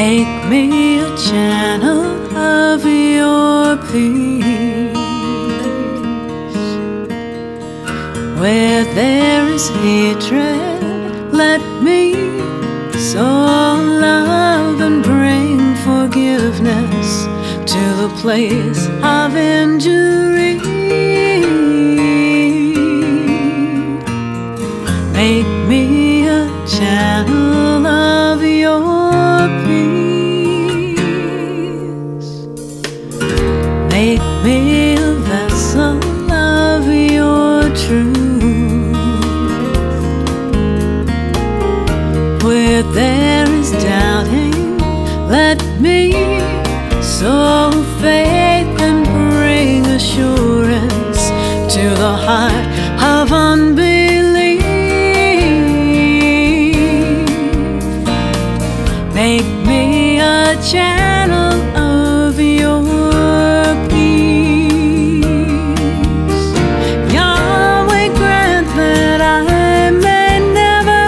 Make me a channel of your peace. Where there is hatred, let me sow love and bring forgiveness to the place of injury. Make me a channel of your peace. Make me a vessel of your truth. Where there is doubting, let me sow faith and bring assurance to the heart of unbelief. Make me a channel of your peace. Yahweh, grant that I may never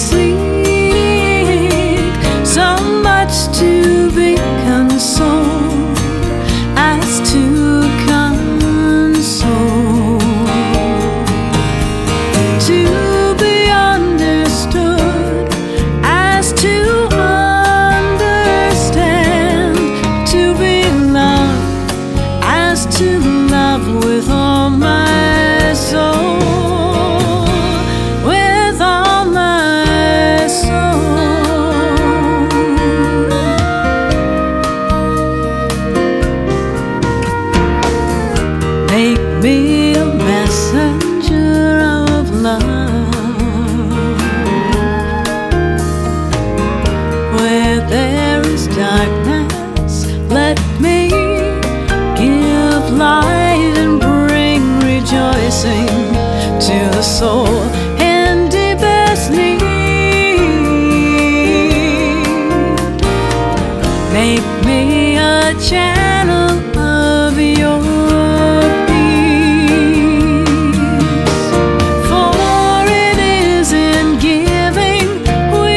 seek so much to be consoled as to console, to be understood as to understand, to be loved as to love with all my soul, with all my soul. Make me a messenger of love. Where there is darkness, let me give light and bring rejoicing to the soul in deepest need. Make me a channel of your peace. For it is in giving we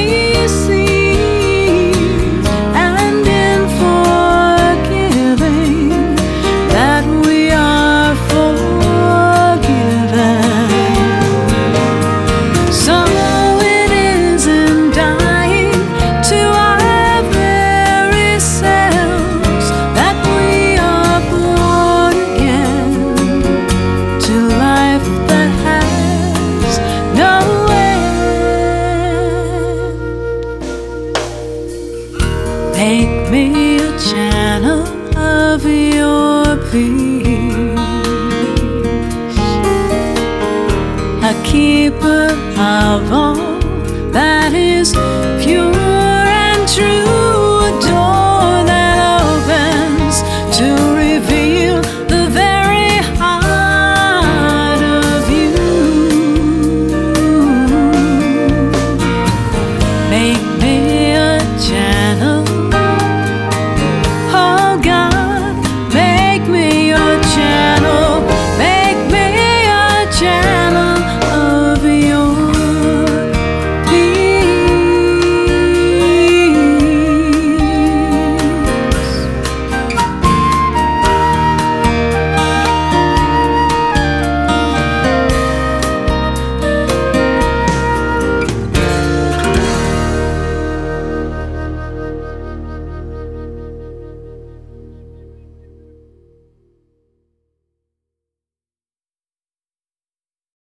receive, and in forgiving that we are forgiven. So it is in dying to our very selves that we are born again to life that has no end. Make me a channel of your peace, a keeper of all